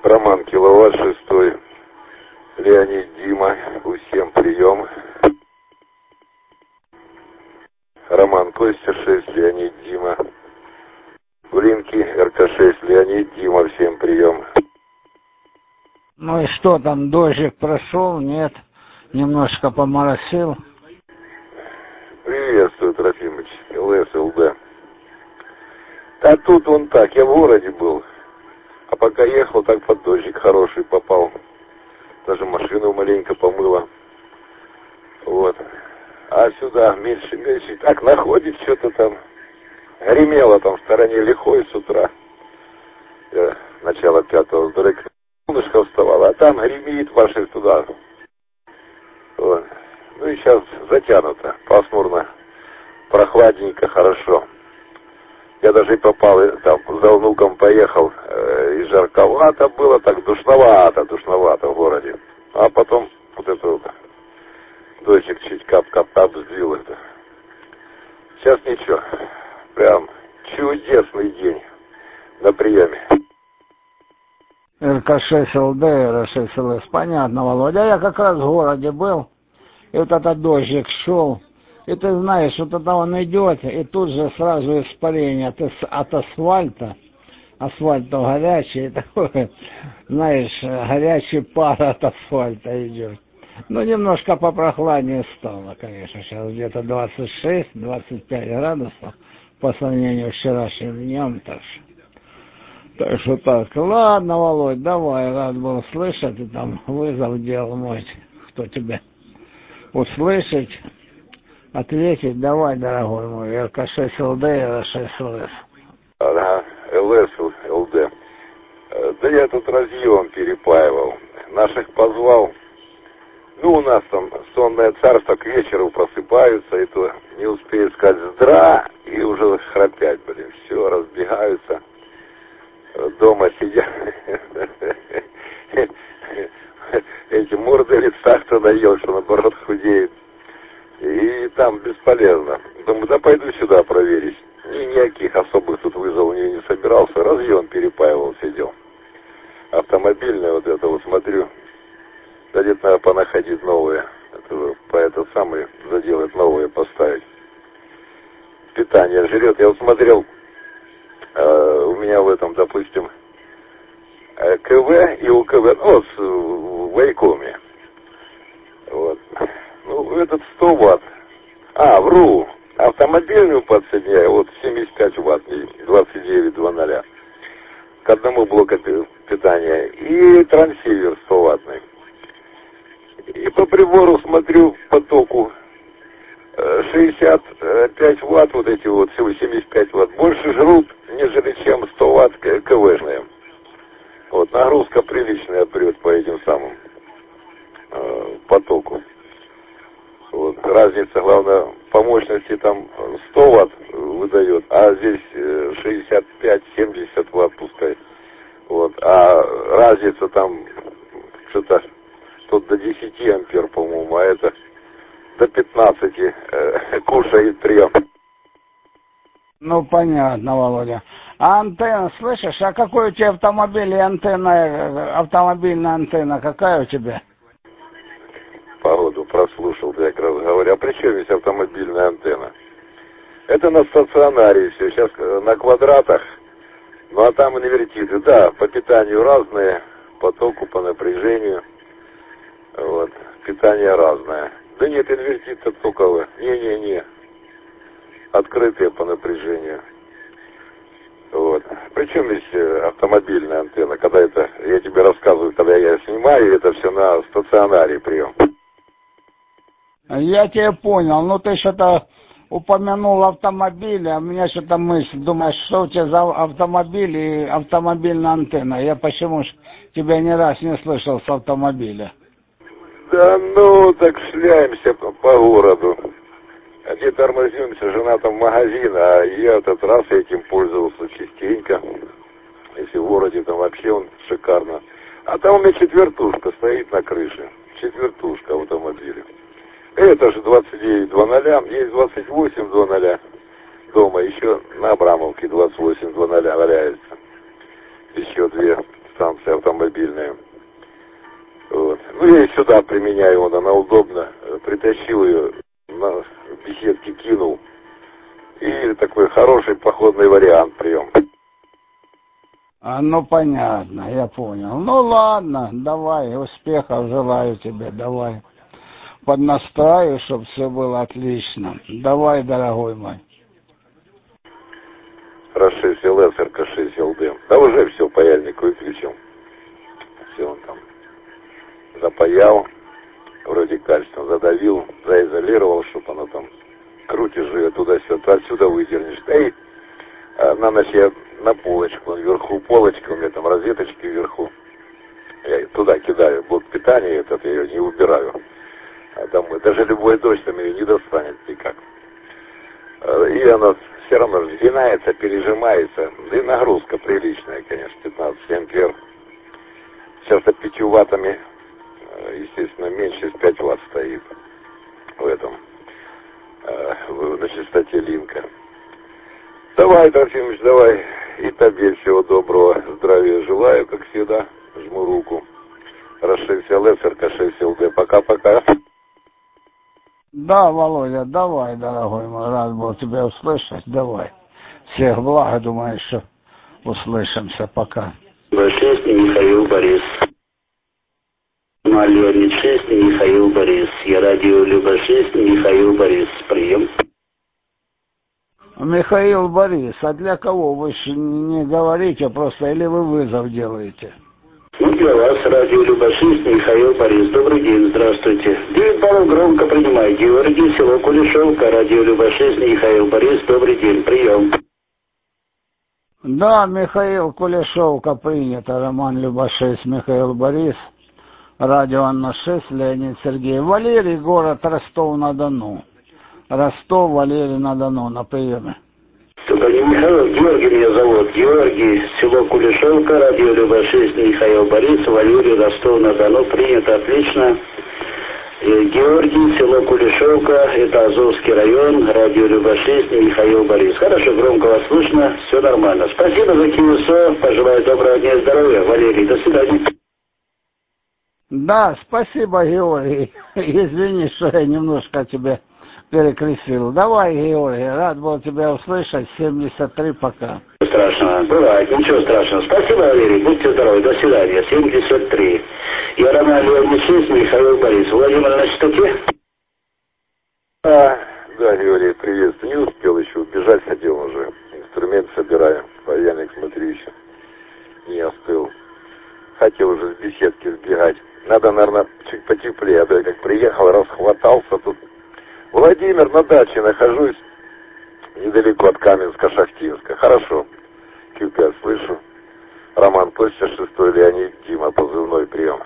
Роман Киловатт 6, Леонид Дима, всем прием. Роман Костя 6, Леонид Дима. Блинки РК6, Леонид Дима, всем прием. Ну и что там, дождик прошел, нет? Немножко поморосил. Приветствую, Трофимыч, ЛС-ЛД. А тут он так, я в городе был. А пока ехал, так под дождик хороший попал. Даже машину маленько помыло. Вот. А сюда меньше. Так находит что-то там. Гремело там в стороне лихой с утра. Начало 5-го. Солнышко вставало. А там гремит ваши туда. Вот. Ну и сейчас затянуто. Пасмурно. Прохладненько, хорошо. Я даже и попал, там, за внуком поехал, и жарковато было, так душновато в городе. А потом вот это вот, дождик чуть кап-кап-кап сбил это. Сейчас ничего, прям чудесный день на приеме. РК6ЛД, РК6ЛС, понятно, Володя. Я как раз в городе был, и вот этот дождик шел. И ты знаешь, вот это он идет, и тут же сразу испарение от асфальта. Асфальт горячий, такой, знаешь, горячий пар от асфальта идет. Ну, немножко попрохладнее стало, конечно, сейчас где-то 26-25 градусов по сравнению с вчерашним днем. Так что так, ладно, Володь, давай, рад был слышать, и там вызов делал мой, кто тебя услышать. Ответить давай, дорогой мой, РК6ЛД и РК6ЛС. Ага, ЛС-ЛД. Да я тут разъем перепаивал. Наших позвал. Ну, у нас там сонное царство, к вечеру просыпаются, и то не успеют сказать «здра», и уже храпять, блин. Все, разбегаются. Дома сидят. Эти морды лица кто наел, что наоборот худеет. И там бесполезно. Думаю, да пойду сюда проверить. Никаких особых тут вызовов не собирался. Разъем перепаивал, сидел. Автомобильное вот это вот смотрю. Да где-то надо понаходить новые. По этот самый заделать новые поставить. Питание жрет. Я вот смотрел, у меня в этом, допустим, КВ и УКВ, в Вайкоме. Вот. Ну, этот 100 ватт. Вру. Автомобильную подсоединяю, вот 75 ватт, 29,00. К одному блоку питания. И трансивер 100 ваттный. И по прибору смотрю по току. 65 ватт, вот эти вот, всего 75 ватт. Больше жрут, нежели чем 100 ватт КВшные. Вот, нагрузка приличная прет по этим самым потоку. Вот, разница, главное, по мощности там 100 ватт выдает, а здесь 65-70 ватт пускай. Вот, а разница там что-то тут до 10 ампер, по-моему, а это до 15 кушает прием. Ну, понятно, Володя. А антенна, слышишь, а какой у тебя автомобиль и антенна, автомобильная антенна, какая у тебя? Погоду прослушал, я как раз говорю, а при чем здесь автомобильная антенна? Это на стационаре все, сейчас на квадратах, ну а там инвертиты, да, по питанию разные, по току, по напряжению, вот, питание разное. Да нет, инвертиты токовые, не-не-не, открытые по напряжению. Вот. Причем здесь автомобильная антенна, когда это, я тебе рассказываю, когда я снимаю, это все на стационаре прием. Я тебя понял, ну ты что-то упомянул автомобиль, а у меня что-то мысль, думаешь, что у тебя за автомобиль и автомобильная антенна? Я почему ж тебя ни раз не слышал с автомобиля? Да ну, так шляемся по городу. Где тормозимся, жена там в магазин, а я этот раз этим пользовался частенько. Если в городе, там вообще он шикарно. А там у меня четвертушка стоит на крыше. Четвертушка в автомобиле. Это же 29,00, есть 28,00 дома, еще на Абрамовке 28,00 валяется. Еще две станции автомобиля. сюда применяю, вот она удобна. Притащил ее, на беседке кинул. И такой хороший походный вариант прием. Ну, понятно, я понял. Ну, ладно, давай, успехов желаю тебе, давай. Поднастраю, чтобы все было отлично. Давай, дорогой мой. РАС-6 ЛС, РК-6 ЛД. Да уже все, паяльник выключил. Все он там запаял, вроде кальцием задавил, заизолировал, чтобы оно там крутишь ее туда-сюда, отсюда выдернешь. Да и на ночь я на полочку, вверху полочка, у меня там розеточки вверху. Я туда кидаю блок питания, этот я ее не убираю. А домой. Даже любой дождь там ее не достанет никак. И она все равно сгинается, пережимается. Да и нагрузка приличная, конечно, 15 ампер. Сейчас 5 ваттами, естественно, меньше 5 ватт стоит в этом, на частоте линка. Давай, Трофимович, давай. И тебе всего доброго. Здравия желаю, как всегда. Жму руку. РАС-6 ЛС, РК-6 ЛД. Пока-пока. Да, Володя, давай, дорогой мой, рад был тебя услышать, давай. Всех благ, думаю, что услышимся, пока. Любашевский Михаил Борис. Леонид 6, Михаил Борис. Я радио Любашевский Михаил Борис. Прием. Михаил Борис, а для кого? Вы же не говорите просто, или вы вызов делаете? Ну, для вас радио Любашевский Михаил Борис. Добрый день, здравствуйте. 9 баллов громко принимай. Георгий, село Кулешовка, радио Любашевский Михаил Борис. Добрый день, прием. Да, Михаил Кулешовка принято, Роман Любашевский Михаил Борис. Радио Анна 6, Леонид Сергей. Валерий, город Ростов-на-Дону. Ростов, Валерий-на-Дону, на приеме. Только не Михаил, Георгий меня зовут. Георгий, село Кулешовка, радио Любашевский Михаил Борис, Валерий, Ростов-на-Дону. Принято, отлично. Георгий, село Кулешовка, это Азовский район, радио Любашевский Михаил Борис. Хорошо, громко вас слышно, все нормально. Спасибо за КИСО, пожелаю доброго дня и здоровья. Валерий, до свидания. Да, спасибо, Георгий. Извини, что я немножко тебя перекрестил. Давай, Георгий, рад был тебя услышать. 73, пока. Ничего страшного, бывает, ничего страшного. Спасибо, Валерий, будьте здоровы, до свидания. 73. Я Роман Леонид 6, Михаил Борис. Владимир на частоте? Да, Георгий, приветствую. Не успел еще убежать, хотел уже. Инструмент собираю. Паяльник, смотрю, еще не остыл. Хотел уже с беседки сбегать. Надо, наверное, чуть потеплее. А то я как приехал, расхватался тут. Владимир, на даче нахожусь. Недалеко от Каменска-Шахтинска. Хорошо. Q5 слышу. Роман Костя, 6 Леонид, Дима, позывной прием.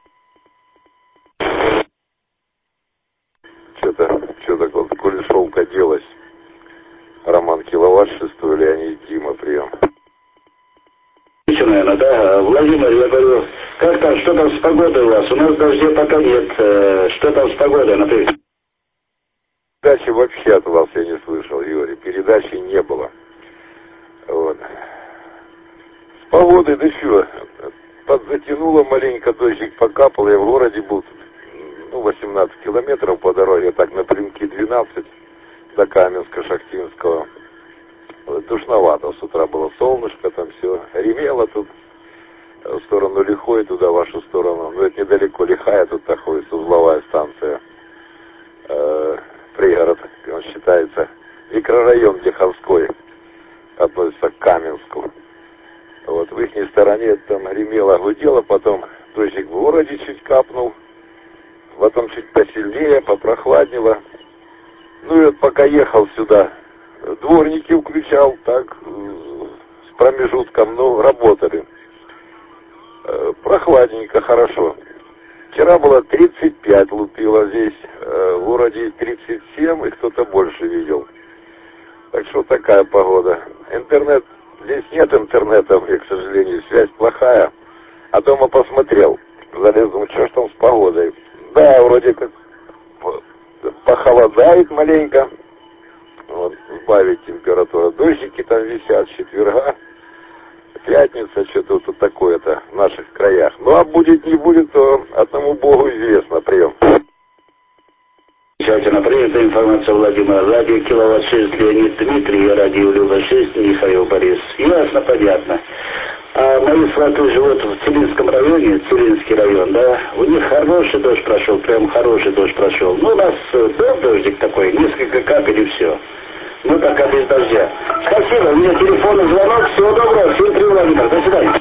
Что-то вот Кулешовка делась. Роман Киловатт, 6 Леонид, Дима, прием. Наверное, да. Владимир, я говорю, как там, что там с погодой у вас? У нас дождей пока нет. Что там с погодой, например? Передачи вообще от вас я не слышал, Юрий. Передачи не было. Вот. С погодой, да что, подзатянуло маленько, дождик покапал. Я в городе был, 18 километров по дороге, так напрямки 12 до Каменска-Шахтинского. Душновато с утра было солнышко, там все ремело тут в сторону Лихой, туда в вашу сторону. Но это недалеко Лихая, тут находится узловая станция. Пригород, он считается, микрорайон Лиховской, относится к Каменску. Вот в их стороне там ремело, гудело, потом дождик в городе чуть капнул, потом чуть посильнее, попрохладнело. Ну и вот пока ехал сюда, дворники включал, так, с промежутком, работали. Прохладненько, хорошо. Вчера было 35 лупило здесь, в городе 37, и кто-то больше видел. Так что такая погода. Интернет, здесь нет интернета, к сожалению, связь плохая. А дома посмотрел, залез, думаю, что ж там с погодой. Да, вроде как похолодает маленько. Вот, сбавить температуру. Дождики там висят с четверга. Пятница, что-то вот такое-то в наших краях. Ну а будет, не будет, то одному Богу известно. Прием. Замечательно. Принята информация Владимира. Радио Киловатт 6, Леонид Дмитрий, радио Люба 6, Михаил Борис. Ясно, понятно. А мои сваты живут в Целинском районе, Целинский район, да? У них хороший дождь прошел, прям хороший дождь прошел. Ну, у нас был дождик такой, несколько капель и все. Мы пока без дождя. Спасибо, у меня телефонный звонок. Всего доброго, всем привет, Владимир. До свидания.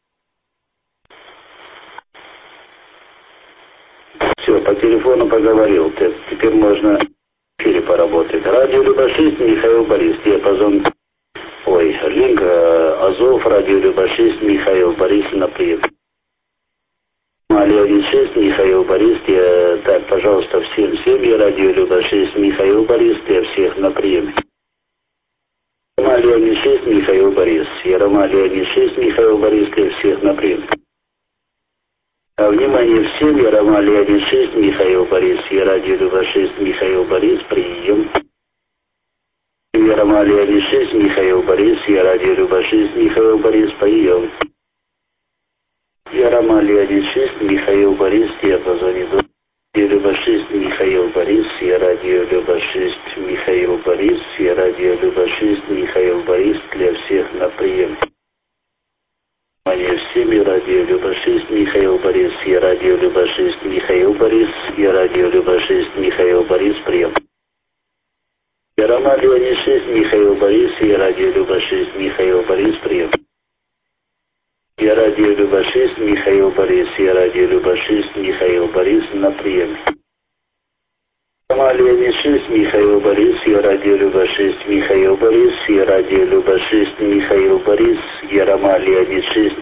Все, по телефону поговорил. Теперь можно в эфире поработать. Радио Люба 6, Михаил Борис. Диапазон. Ой, линк Азов, радио Люба 6, Михаил Борис на прием. Леонид 6, Михаил Борис. Так, пожалуйста, всем семьи, радио Люба 6, Михаил Борис, для всех на прием. Леонид 6, Михаил Борис. Ярома Леонид 6, Михаил Борис, для всех на прием. Внимание всем, Ярома Леонид 6, Михаил Борис, я радио Люба 6, Михаил Борис, прием. Ярома Леонид 6, Михаил Борис, я радио Люба 6, Михаил Борис, прием. Ярома Леонид 6, Михаил Борис, я позвоню. Люба 6, Михаил Борис, я радио Люба 6, Михаил Борис, я радио Люба 6, Михаил Борис, для всех на прием. Внимание всем, радио Люба 6, Михаил Борис, я радио Люба 6, Михаил Борис, я радио Люба 6, Михаил Борис, прием. Ярома Леонид 6, Михаил Борис, я радио Люба 6, Михаил Борис, прием. Я радио Люба 6, Михаил Борис, я радио Люба 6, Михаил Борис, на прием. Ярома Леонид 6, Михаил Борис, я радио Люба 6, Михаил Борис, я радио Люба 6, Михаил Борис, Ярома Леонид 6.